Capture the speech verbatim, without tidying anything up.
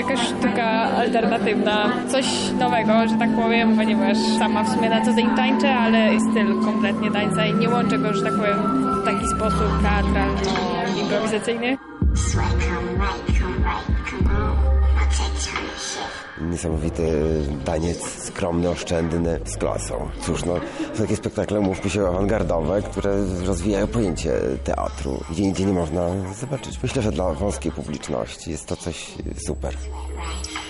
jakaś sztuka alternatywna, coś nowego, że tak powiem, ponieważ sama w sumie na co dzień tańczę, ale styl kompletnie tańca i nie łączę go, że tak powiem, w taki sposób teatralno-improwizacyjny. Niesamowity taniec, skromny, oszczędny, z klasą. Cóż, no, są takie spektakle, mówmy się, awangardowe, które rozwijają pojęcie teatru. Gdzie indziej nie można zobaczyć. Myślę, że dla wąskiej publiczności jest to coś super.